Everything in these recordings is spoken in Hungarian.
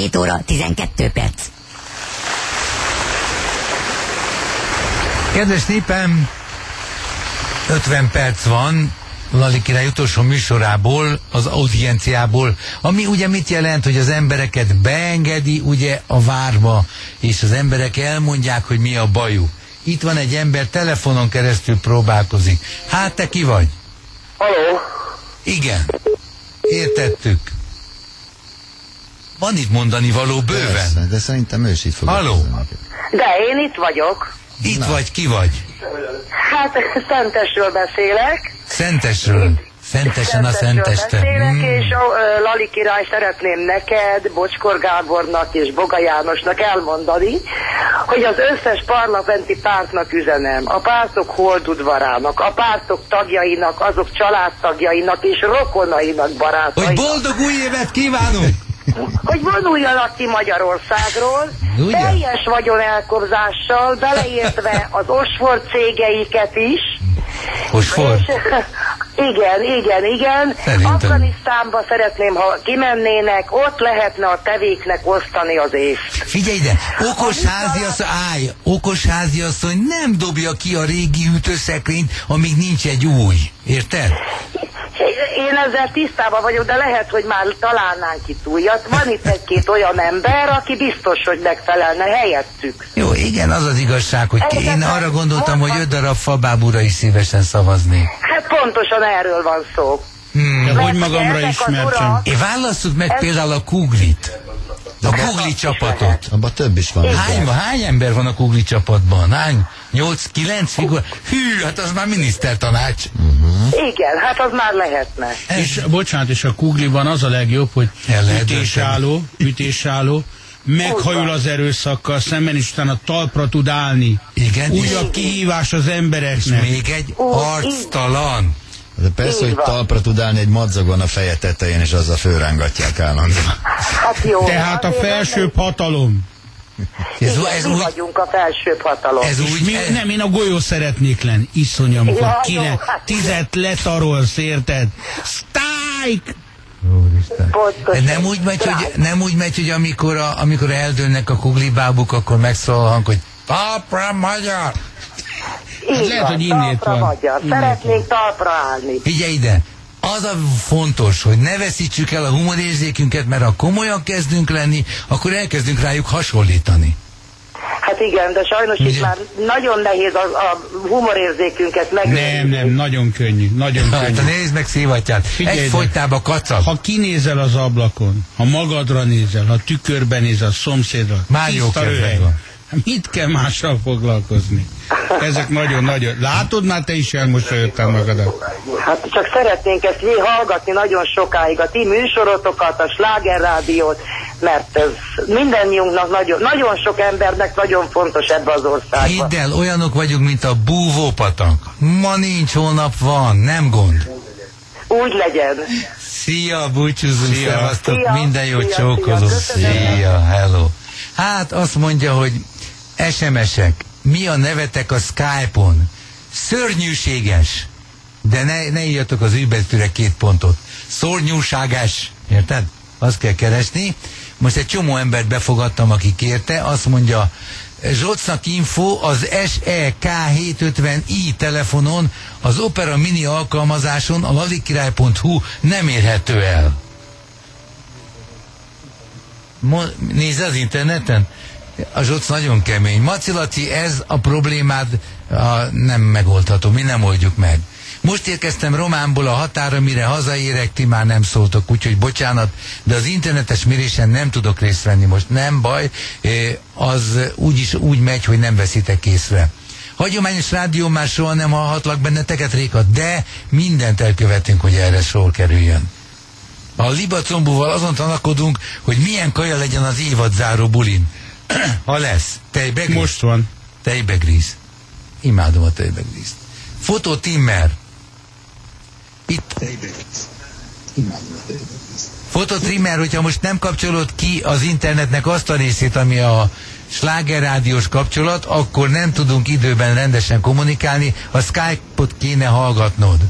12 óra 12 perc. Kedves népem, 50 perc van Lali király utolsó műsorából, az audienciából, ami ugye mit jelent, hogy az embereket beengedi ugye a várba, és az emberek elmondják, hogy mi a bajuk. Itt van egy ember, telefonon keresztül próbálkozik. Hát te ki vagy? Halló? Igen. Értettük. Van itt mondani való bőven. Persze, de szerintem ő is itt fog. Halló? De én itt vagyok. Itt vagy, ki vagy? Hát Szentesről beszélek. Szentesről. Szentesen a Szenteste. Beszélek, és Lali király, szeretném neked, Bocskor Gábornak és Boga Jánosnak elmondani, hogy az összes parlamenti pártnak üzenem, a pártok holdudvarának, a pártok tagjainak, azok családtagjainak és rokonainak, barátainak. Hogy boldog új évet kívánunk! Hogy vonuljanak ki Magyarországról, ugye? teljes vagyonelkobzással, beleértve az Oxford cégeiket is. Oxford? Igen. Szerintem. Afganisztánba szeretném, ha kimennének, ott lehetne a tevéknek osztani az észt. Figyelj ide, okos háziasszony nem dobja ki a régi hűtőszekrényt, amíg nincs egy új. Érted? Én ezzel tisztában vagyok, de lehet, hogy már találnánk itt újat. Van itt egy-két olyan ember, aki biztos, hogy megfelelne helyettük. Jó, igen, az az igazság, hogy én arra gondoltam, hogy 5 darab Fabábúra is szívesen szavaznék. Hát pontosan erről van szó. Hogy magamra ismertem. Válasszuk meg például a Kuglit. A Kugli csapatot. Abban több is van. Hány ember van a Kugli csapatban? Hány? 8-9 figura? Hű, hát az már minisztertanács. Igen, hát az már lehetne. És bocsánat, és a Kugliban az a legjobb, hogy ütésálló, meghajol az erőszakkal szemben, és utána talpra tud állni. Igen. Újabb kihívás az embereknek. És még egy arctalan. De persze, hogy talpra tud állni egy madzagon a feje tetején, és azzal fölrángatják állandóan. Hát jó. Tehát a felsőbb hatalom. Mi vagyunk a felsőbb hatalom. Nem, én a golyó szeretnék lenni. Iszonyom, hogy 10 letarolsz, érted? Strike! Nem úgy megy, hogy amikor eldőlnek a kuglibábuk, akkor megszólal a hang, hogy talpra magyar! Lehet, hogy innét van. Szeretnék talpra állni. Figyelj ide! Az a fontos, hogy ne veszítsük el a humorérzékünket, mert ha komolyan kezdünk lenni, akkor elkezdünk rájuk hasonlítani. Hát igen, de sajnos itt már nagyon nehéz a humorérzékünket megnézni. Nem, nagyon könnyű, nagyon könnyű. Hát nézd meg szívatját, egyfolytában kacag. Ha kinézel az ablakon, ha magadra nézel, ha tükörben nézel, a szomszédra, már jó kedved van. Mit kell mással foglalkozni? Ezek nagyon-nagyon... Látod, már te is elmosolyodtál magadat. Hát csak szeretnénk ezt hallgatni nagyon sokáig, a ti műsorotokat, a Sláger Rádiót, mert ez mindannyiunknak nagyon sok embernek nagyon fontos ebbe az országban. Hidd el, olyanok vagyunk, mint a búvópatak. Ma nincs, holnap van, nem gond. Úgy legyen. Szia, búcsúzunk, szevasztok, minden jót csókolom. Szia, hello. Hát azt mondja, hogy SMS-ek, mi a nevetek a Skype-on? Szörnyűséges. De ne írjatok az űbetűre 2 pontot. Szörnyűséges. Érted? Azt kell keresni. Most egy csomó embert befogadtam, aki kérte. Azt mondja, Zsocnak info az SEK750i telefonon, az Opera Mini alkalmazáson, a lalikirály.hu nem érhető el. Nézd az interneten. A Zsoc nagyon kemény. Maci Laci, ez a problémád nem megoldható, mi nem oldjuk meg. Most érkeztem Románból a határa, mire hazaérek, ti már nem szóltok, úgyhogy bocsánat, de az internetes mérésen nem tudok részt venni most. Nem baj, az úgyis úgy megy, hogy nem veszitek észre. Hagyományos rádió már soha nem hallhatlak benneteket, Réka, de mindent elkövetünk, hogy erre sor kerüljön. A Libacombúval azon tanakodunk, hogy milyen kaja legyen az évadzáró bulin. Ha lesz. Tejbegríz? Most van. Tejbegríz. Imádom a tejbegrízt. Fotó Timmer. Itt. Tejbegríz. Imádom a tejbegrízt. Fotó Timmer, hogyha most nem kapcsolod ki az internetnek azt a részét, ami a slágerrádiós kapcsolat, akkor nem tudunk időben rendesen kommunikálni, a Skype-ot kéne hallgatnod.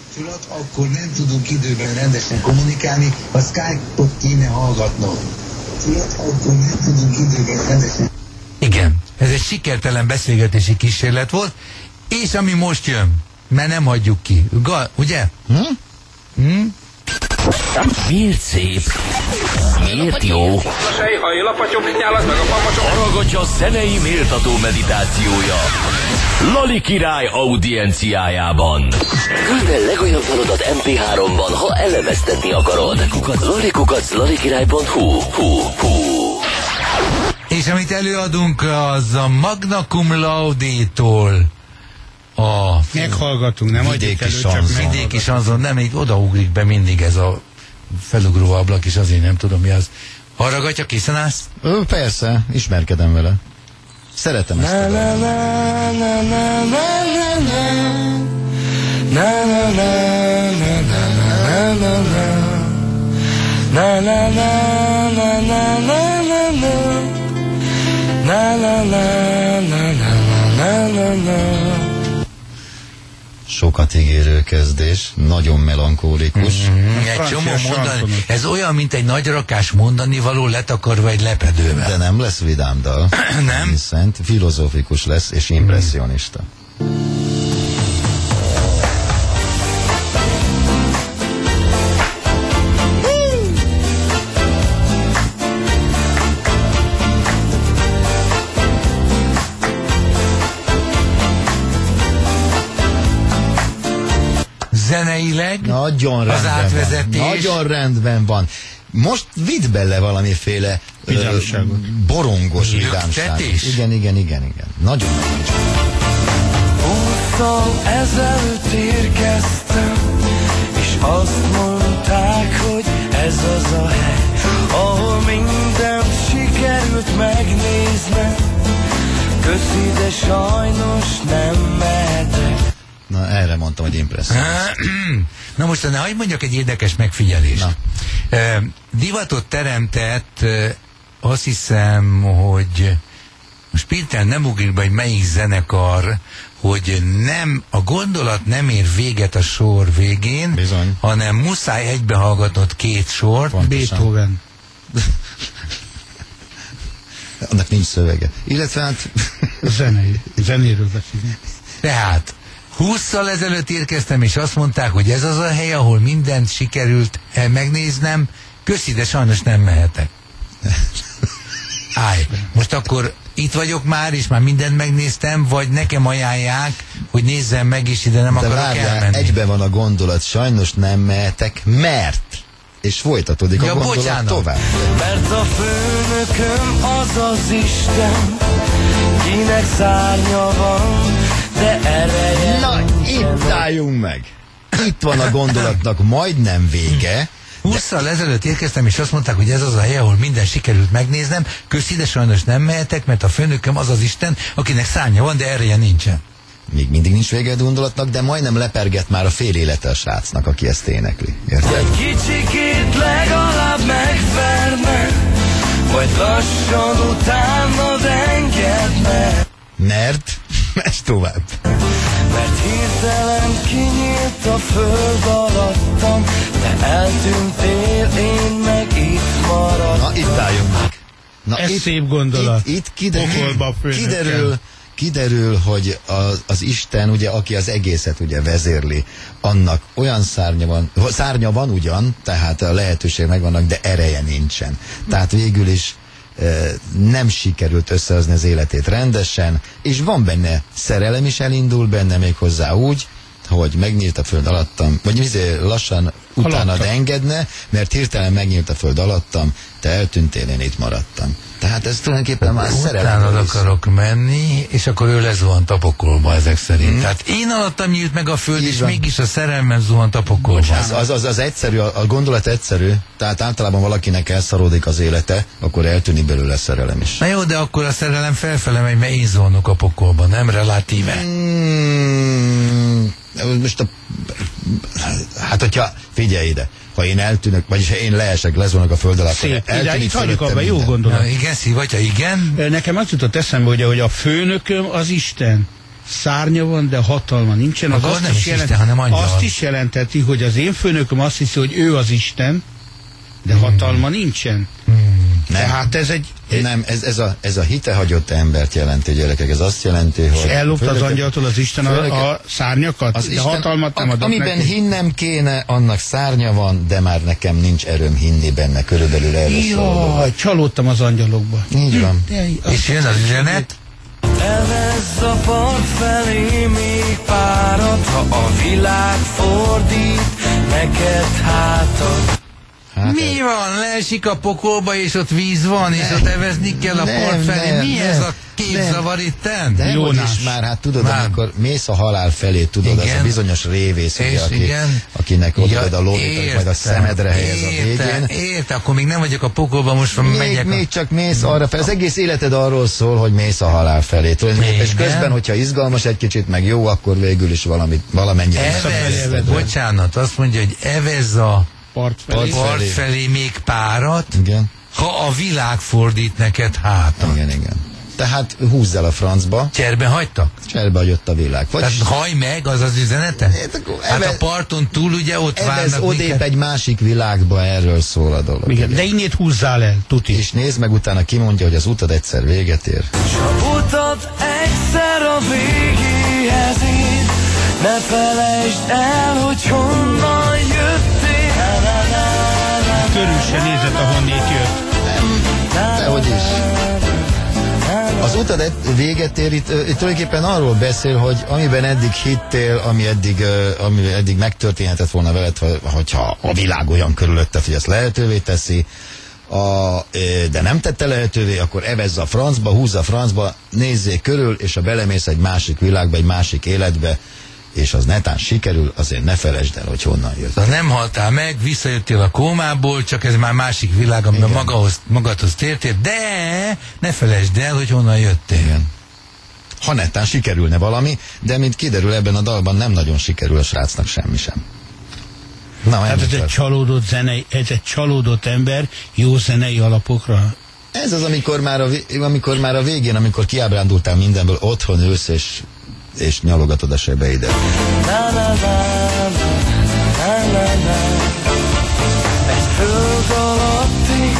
Akkor nem tudunk időben rendesen kommunikálni, a Skype-ot kéne hallgatnod. Igen, ez egy sikertelen beszélgetési kísérlet volt, és ami most jön, mert nem hagyjuk ki. Ugye? Miért szép? Miért jó? Hallgatja zenei méltató meditációja Lali király audienciájában. Küld el legújabb dalodat MP3-ban, ha elemeztetni akarod. lalikukac.lalikirály.hu. És amit előadunk, az a Magna Cum Laude-tól meghallgatunk, nem adjuk elő, csak vidéki sanzon, nem, így odaugrik be mindig ez a felugró ablak, és azért nem tudom mi az. Hallgatja, készen állsz? Persze, ismerkedem vele. Szeretem ezt a dalt. Sokat ígérő kezdés, nagyon melankólikus. Egy csomó mondani, ez olyan, mint egy nagy rakás mondani való letakarva egy lepedővel. De nem lesz vidám dal. Nem? Viszont filozófikus lesz és impresszionista. Zeneileg nagyon az átvezetés. Nagyon rendben van. Most vidd bele valamiféle borongos vidámság. Igen. Nagyon. 20 ezelőtt érkeztem, és azt mondták, hogy ez az a hely, ahol mindent sikerült megnéznem. Köszi, de sajnos nem mehetek. Na, erre mondtam, hogy impresszionis. Na most, hagyd mondjak egy érdekes megfigyelést. Divatot teremtett, azt hiszem, hogy most hirtelen nem ugrik be, hogy melyik zenekar, hogy nem, a gondolat nem ér véget a sor végén, bizony, hanem muszáj egybehallgatnod két sort. Pontosan. Beethoven. Annak nincs szövege. Illetve hát... Zenéről beszélni. Tehát 20-szal ezelőtt érkeztem, és azt mondták, hogy ez az a hely, ahol mindent sikerült megnéznem. Köszi, de sajnos nem mehetek. Állj, most akkor itt vagyok már, és már mindent megnéztem, vagy nekem ajánlják, hogy nézzem meg, és ide nem akarok elmenni. Egyben van a gondolat, sajnos nem mehetek, mert... És folytatódik a gondolat tovább. Mert a főnököm az az Isten, kinek szárnya van, de ereje. Na, itt álljunk meg! Itt van a gondolatnak majdnem vége. 20-szal ezelőtt érkeztem, és azt mondták, hogy ez az a hely, ahol minden sikerült megnéznem. Köszi, de sajnos nem mehetek, mert a főnököm az az Isten, akinek szárnya van, de ereje nincsen. Még mindig nincs vége a gondolatnak, de majdnem leperget már a fél élete a srácnak, aki ezt énekli. Érted? Kicsikét legalább megverne, majd lassan utánad engedne. Mert? Ezt tovább. Mert hirtelen kinyílt a föld alattam, de eltűntél, én meg itt maradtam. Na, itt álljunk meg. Na, ez szép gondolat. Itt kiderül, hogy az Isten, ugye, aki az egészet ugye vezérli, annak olyan szárnya van ugyan, tehát a lehetőség megvannak, de ereje nincsen. Tehát végül is nem sikerült összehozni az életét rendesen, és van benne szerelem is, elindul benne még hozzá úgy, hogy megnyílt a föld alattam, vagy lassan utánad engedne, mert hirtelen megnyílt a föld alattam, te eltűntél, én itt maradtam. Tehát ez tulajdonképpen már szerelem. Utánad akarok menni, és akkor ő lezuhant a pokolba ezek szerint. Tehát én alattam nyílt meg a föld, és mégis a szerelmem zuhant a pokolba. Az egyszerű, a gondolat egyszerű, tehát általában valakinek elszaródik az élete, akkor eltűnik belőle szerelem is. Na jó, de akkor a szerelem felfele megy, mert én zuhanok a pokolba, nem relatíve? Most hát hogyha figyelj ide, ha én eltűnök, vagyis ha én leesek, lezvonok a föld alá, szép, itt hagyjuk abba, jó gondolat. Na, igen, szívatja, igen. Nekem azt jutott eszembe, hogy a főnököm az Isten. Szárnya van, de hatalma nincsen. Az azt, nem is Isten, hanem angyal. Azt is jelenteti, hogy az én főnököm azt hiszi, hogy ő az Isten, de hatalma nincsen. Tehát ez egy... Nem, ez a hitehagyott embert jelenti, gyerekek. Ez azt jelenti, hogy... És ellopta az angyaltól az Isten a szárnyakat? Az de Isten, hatalmat nem adott amiben neki. hinnem kéne, annak szárnya van, de már nekem nincs erőm hinni benne. Körülbelül erről szól. Jaj, csalódtam az angyalokba. Így van. És jön az üzenet. Elvezz a part felé még párat, ha a világ fordít neked hátat. Hát Mi van? Leesik a pokolba, és ott víz van, és ott evezni kell a part felé. Mi ez a képzavar itten? de Jónás. is már, hát tudod, Már. amikor mész a halál felé, tudod, Igen. az a bizonyos révész, ugye, És aki, igen. akinek odaad a lóvét, majd a szemedre helyez a végén. Értem, akkor még nem vagyok a pokolba, most már megyek. Még csak mész arra fel. Az egész életed arról szól, hogy mész a halál felé. És közben, hogyha izgalmas egy kicsit, meg jó, akkor végül is valamennyire. Evez, bocsánat, azt mondja, hogy evez a Part felé. part felé még párat, Igen, ha a világ fordít neked hátat. igen. Tehát húzz el a francba, Cserben hagytak? cserbe jött a világ. Tehát hajj meg, az az üzenete? Hát a parton túl ugye ott Ez várnak odébb minket. egy másik világba, erről szól a dolog. Igen, de innét húzzál el, tuti. És nézd meg, utána kimondja, hogy az utad egyszer véget ér. S a utat egyszer a végéhez ér, ne felejtsd el, hogy honnan jöttél. Körül se nézett, ahonnét jött. Dehogy is. Az utad véget ér, itt tulajdonképpen arról beszél, hogy amiben eddig hittél, ami eddig megtörténhetett volna veled, hogyha a világ olyan körülötted, hogy ezt lehetővé teszi, de nem tette lehetővé, akkor evezz a francba, húzz a francba, nézzél körül, és ha belemész egy másik világba, egy másik életbe, és az netán sikerül, azért ne felejtsd el, hogy honnan jött. Tehát nem haltál meg, visszajöttél a kómából, csak ez már másik világ, amiben magadhoz tértél, de ne felejtsd el, hogy honnan jöttél. Igen. Ha netán sikerülne valami, de mint kiderül ebben a dalban, nem nagyon sikerül a srácnak semmi sem. Na, Hát ez egy csalódott zenei, ez egy csalódott ember jó zenei alapokra. ez az, amikor már a végén, amikor kiábrándultál mindenből, otthon ülsz, és nyalogatod a sebeidet. Egy föld alatti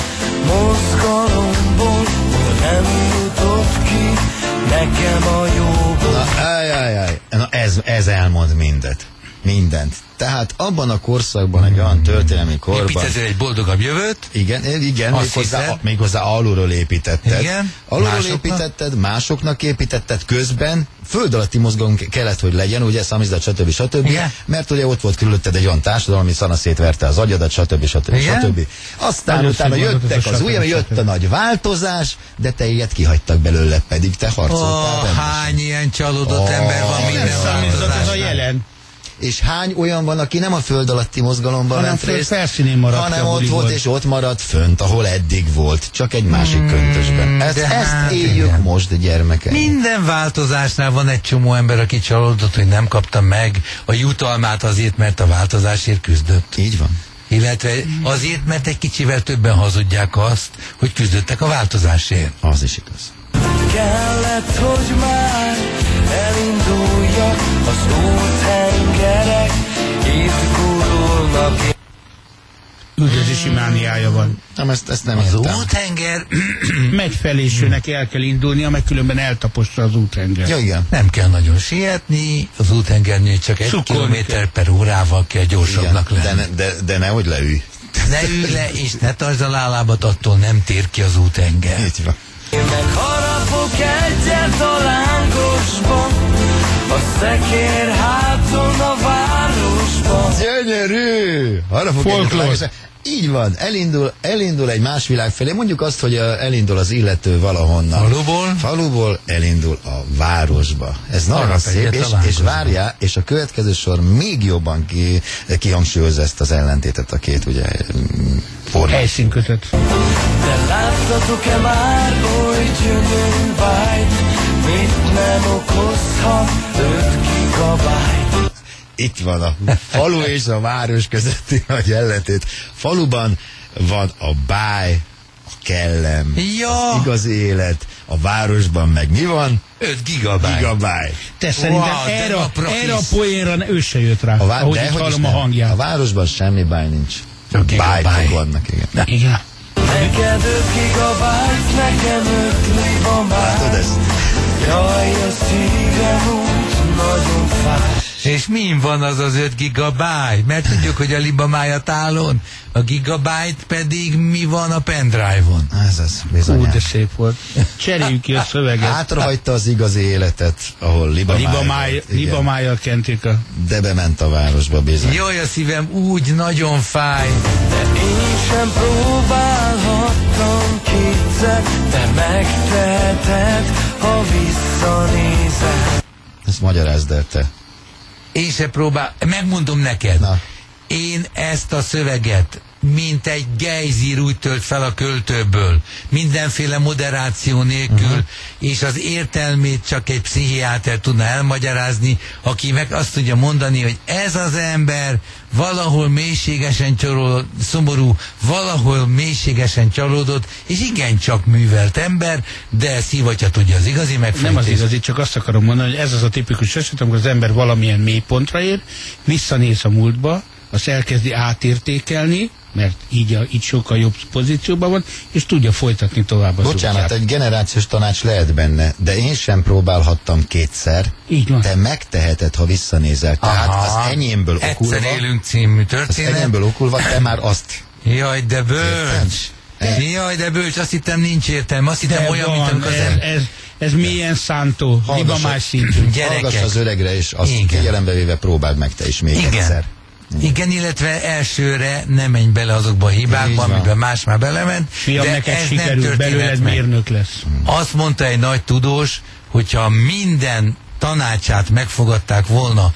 mozgalomból nem jutott ki nekem a jóból. Na, ez elmond mindent. Tehát abban a korszakban, egy olyan történelmi korban... Építettél egy boldogabb jövőt? Igen, Azt méghozzá alulról építetted. Igen, Alulról másoknak? építetted, másoknak építetted, közben föld alatti mozgalom kellett, hogy legyen, ugye, szamizdat, stb. Igen. Mert ugye ott volt körülötted egy olyan társadalom, ami szanaszétverte az agyadat, stb. Igen. Aztán Nagyon utána szigorú jöttek az a az új, jött a nagy változás, de te ilyet kihagytak belőle, pedig te harcoltál rendesen. Hány ilyen csalódott ember van minden Ez a változásnál. jelen. És hány olyan van, aki nem a föld alatti mozgalomban Hanem vett föld részt, felszínén maradt hanem a ott buliból. volt, és ott maradt fönt, ahol eddig volt, csak egy másik köntösben. Ezt hát éljük igen. most, gyermekek. Minden változásnál van egy csomó ember, aki csalódott, hogy nem kapta meg a jutalmát azért, mert a változásért küzdött. Így van. Illetve azért, mert egy kicsivel többen hazudják azt, hogy küzdöttek a változásért. Az is igaz. Kellett, hogy már elinduljak, az ótengerek itt gurulnak. Üldözési mániája van. Nem, ezt nem Az értem. ótenger Megy fel, és őnek el kell indulnia, meg különben eltapossa az útenger. Ja, igen. nem kell nagyon sietni, az útengernél csak 1 Szurkolni kilométer per órával kell gyorsabbnak Igen. lenni. De nehogy leülj. Ne ülj le, és ne tartsd a lábábat, attól nem tér ki az útenger. Így van. Én meg harapok egyet a lángosban, a szekér háton a városban. Gyönyörű! Arra fog Folklór. Így van, elindul egy más világ felé. Mondjuk azt, hogy elindul az illető valahonnan. Faluból elindul a városba. Ez nagyon Harap szép, egyet a és lángosba. várjál, és a következő sor még jobban kihangsúlyozza ezt az ellentétet a két, ugye, formát. Helyszínkötet. De láttatok-e már oly gyönyörű bájt, mit nem okozhat 5 gigabájt? Itt van a falu és a város közötti nagy ellentét. Faluban van a báj, a kellem, Ja. az igazi élet, a városban meg mi van? 5 gigabyte. Gigabyte. Te szerintem Wow, de erre, napra erre a hisz. poénra ő se jött rá, ahogy így dehogy is hallom a nem. hangját. A városban semmi báj nincs. Csak gigabyte. Bájtok vannak, igen. Igen. Neked 5 gigabyte, nekem 5 libamáj. Látod ezt? Jaj, a szívem úgy nagyon fáj. És min van az az 5 gigabyte? Mert tudjuk, hogy a libamáj a tálon, a gigabyte pedig mi van a pendrive-on. Ez az, bizony. De szép volt. Cseréljük ki a szöveget. Hátrahagyta az igazi életet, ahol Libamájjal kentik a... de bement a városba bizony. Jaj, a szívem úgy nagyon fáj. De én sem próbálhattam kétszer, te megteheted, ha visszanézel. Ezt magyarázd el te. Én se megmondom neked. Na. Én ezt a szöveget, mint egy gejzír úgy tölt fel a költőből, mindenféle moderáció nélkül, és az értelmét csak egy pszichiáter tudna elmagyarázni, aki meg azt tudja mondani, hogy ez az ember valahol mélységesen szomorú, valahol mélységesen csalódott, és igencsak művelt ember, de szívatja tudja az igazi megfejtést. Nem az igazi, csak azt akarom mondani, hogy ez az a tipikus eset, amikor az ember valamilyen mélypontra ér, visszanéz a múltba, azt elkezdi átértékelni, mert így sokkal jobb pozícióban van, és tudja folytatni tovább az Bocsánat, útját. egy generációs tanács lehet benne, de én sem próbálhattam kétszer. Így van. Te megteheted, ha visszanézel. Tehát az enyémből okulva... Egyszer élünk című Az történet. enyémből okulva, te már azt... Jaj, de bölcs! Jaj, de bölcs, azt hittem nincs értelme, azt hittem De olyan, mint van, amikor az ez milyen szántó, libamás szintű. gyerekek. Hallgass az öregre, és azt Igen. figyelembe véve próbáld meg te is még egyszer. Igen, illetve elsőre nem menj bele azokba a hibákba, Így van. amiben más már belement. Fiam, de neked ez sikerült, nem belőled történhet meg. mérnök lesz. Azt mondta egy nagy tudós, hogyha minden tanácsát megfogadták volna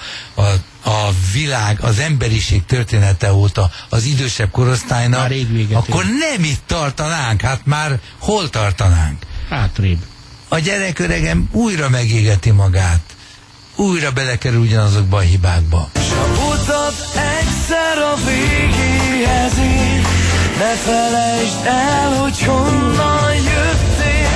a világ, az emberiség története óta az idősebb korosztálynak, Már rég véget akkor nem itt tartanánk, hát már hol tartanánk? Hátrébb. A gyereköregem újra megégeti magát, újra belekerül ugyanazokba a hibákba. S ha utat egyszer a végéhez ér, ne felejtsd el, hogy honnan jöttél.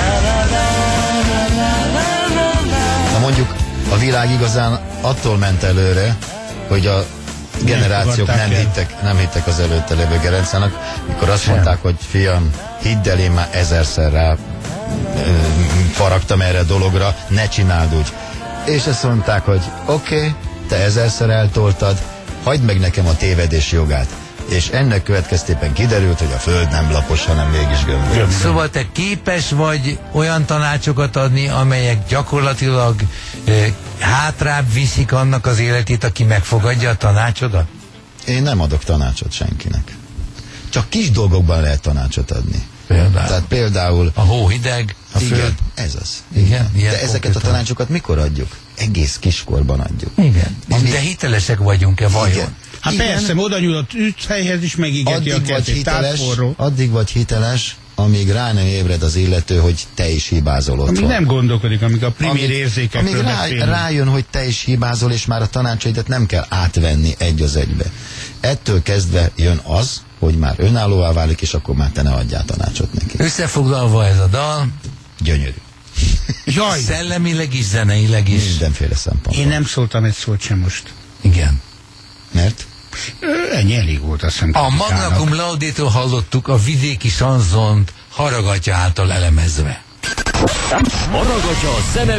Na mondjuk a világ igazán attól ment előre, hogy a generációk nem hittek az előtte lévő generációnak, mikor azt mondták, hogy fiam, hidd el, én már 1000-szer rá faragtam erre a dologra, ne csináld úgy. És azt mondták, hogy oké, te 1000-szer eltoltad, hagyd meg nekem a tévedés jogát. És ennek következtében kiderült, hogy a föld nem lapos, hanem mégis gömbölyű. Szóval te képes vagy olyan tanácsokat adni, amelyek gyakorlatilag hátrább viszik annak az életét, aki megfogadja a tanácsodat? Én nem adok tanácsot senkinek. Csak kis dolgokban lehet tanácsot adni. Például? Tehát például... A hó hideg, a föld. Igen, ez az. Igen, ilyen de ezeket a konkrétan. tanácsokat mikor adjuk? Egész kiskorban adjuk. Igen. Ami- De hitelesek vagyunk-e vajon? Igen. Hát Igen. persze, oda nyúl a tűzhelyhez is megígeti a kezét. Addig vagy hiteles, amíg rá nem ébred az illető, hogy te is hibázol otthon. Amíg nem gondolkodik, amíg a primér érzékekről beszélünk. rájön, hogy te is hibázol, és már a tanácsaidat nem kell átvenni egy az egybe. Ettől kezdve jön az, hogy már önállóvá válik, és akkor már te ne adjál tanácsot neki. Összefoglalva ez a dal, Gyönyörű. Jaj, szellemileg is, zeneileg is. Mindenféle szempontból. én nem szóltam egy szót sem most. Igen. Mert? Ennyi elég volt, azt hiszem. A Magna Cum Laude-től hallottuk a vidéki sanzont Haragatya által elemezve. Haragatya a zene